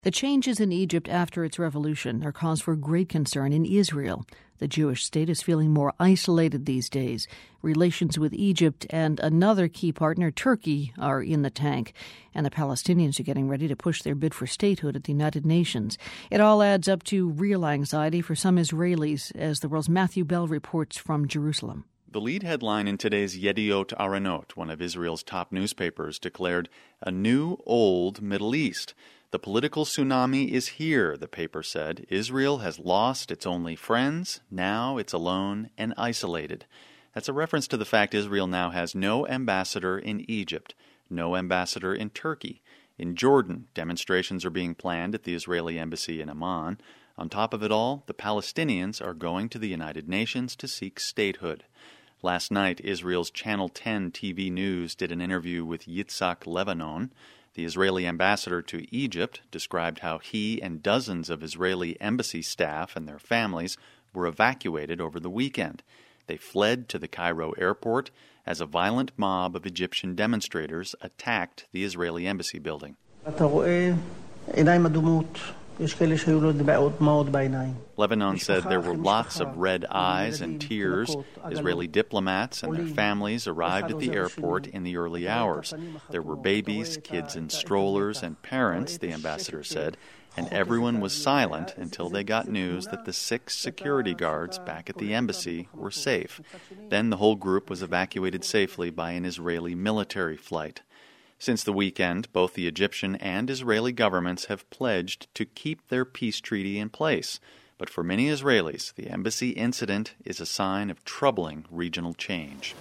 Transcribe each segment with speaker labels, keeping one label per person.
Speaker 1: The changes in Egypt after its revolution are cause for great concern in Israel. The Jewish state is feeling more isolated these days. Relations with Egypt and another key partner, Turkey, are in the tank. And the Palestinians are getting ready to push their bid for statehood at the United Nations. It all adds up to real anxiety for some Israelis, as the world's Matthew Bell reports from Jerusalem.
Speaker 2: The lead headline in today's Yediot Aharonot, one of Israel's top newspapers, declared, "A new, old Middle East." The political tsunami is here, the paper said. Israel has lost its only friends. Now it's alone and isolated. That's a reference to the fact Israel now has no ambassador in Egypt, no ambassador in Turkey. In Jordan, demonstrations are being planned at the Israeli embassy in Amman. On top of it all, the Palestinians are going to the United Nations to seek statehood. Last night, Israel's Channel 10 TV News did an interview with Yitzhak Lebanon. The Israeli ambassador to Egypt described how he and dozens of Israeli embassy staff and their families were evacuated over the weekend. They fled to the Cairo airport as a violent mob of Egyptian demonstrators attacked the Israeli embassy building. Lebanon said there were lots of red eyes and tears. Israeli diplomats and their families arrived at the airport in the early hours. There were babies, kids in strollers, and parents, the ambassador said, and everyone was silent until they got news that the 6 security guards back at the embassy were safe. Then the whole group was evacuated safely by an Israeli military flight. Since the weekend, both the Egyptian and Israeli governments have pledged to keep their peace treaty in place. But for many Israelis, the embassy incident is a sign of troubling regional change.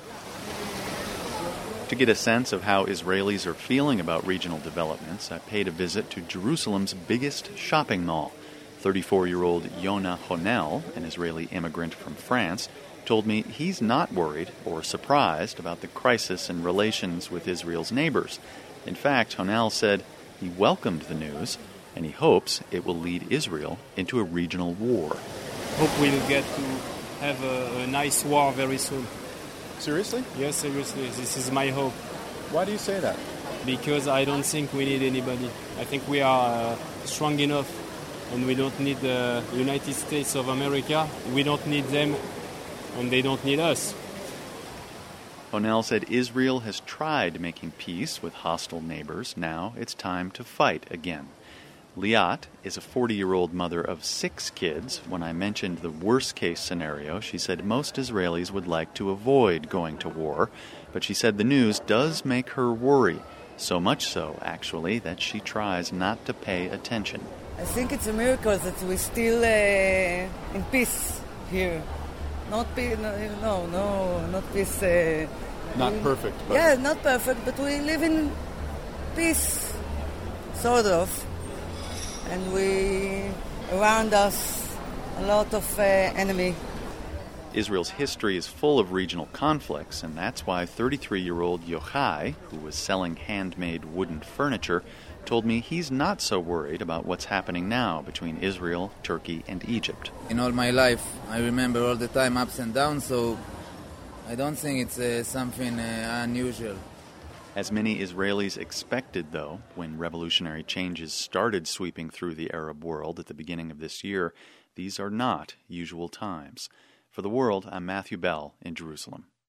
Speaker 2: To get a sense of how Israelis are feeling about regional developments, I paid a visit to Jerusalem's biggest shopping mall. 34-year-old Yona Honel, an Israeli immigrant from France, told me he's not worried or surprised about the crisis in relations with Israel's neighbors. In fact, Honel said he welcomed the news and he hopes it will lead Israel into a regional war.
Speaker 3: Hope we'll get to have a nice war very soon.
Speaker 2: Seriously?
Speaker 3: Yes, seriously. This is my hope.
Speaker 2: Why do you say that?
Speaker 3: Because I don't think we need anybody. I think we are strong enough and we don't need the United States of America. We don't need them and they don't need us.
Speaker 2: Honel said Israel has tried making peace with hostile neighbors. Now it's time to fight again. Liat is a 40-year-old mother of 6 kids. When I mentioned the worst-case scenario, she said most Israelis would like to avoid going to war. But she said the news does make her worry. So much so, actually, that she tries not to pay attention.
Speaker 4: I think it's a miracle that we're still in peace here. Not peace, not peace.
Speaker 2: Not perfect. But
Speaker 4: yeah, not perfect, but we live in peace, sort of. And we, around us, a lot of enemy.
Speaker 2: Israel's history is full of regional conflicts, and that's why 33-year-old Yochai, who was selling handmade wooden furniture, told me he's not so worried about what's happening now between Israel, Turkey, and Egypt.
Speaker 5: In all my life, I remember all the time ups and downs, so I don't think it's something unusual.
Speaker 2: As many Israelis expected, though, when revolutionary changes started sweeping through the Arab world at the beginning of this year, these are not usual times. For The World, I'm Matthew Bell in Jerusalem.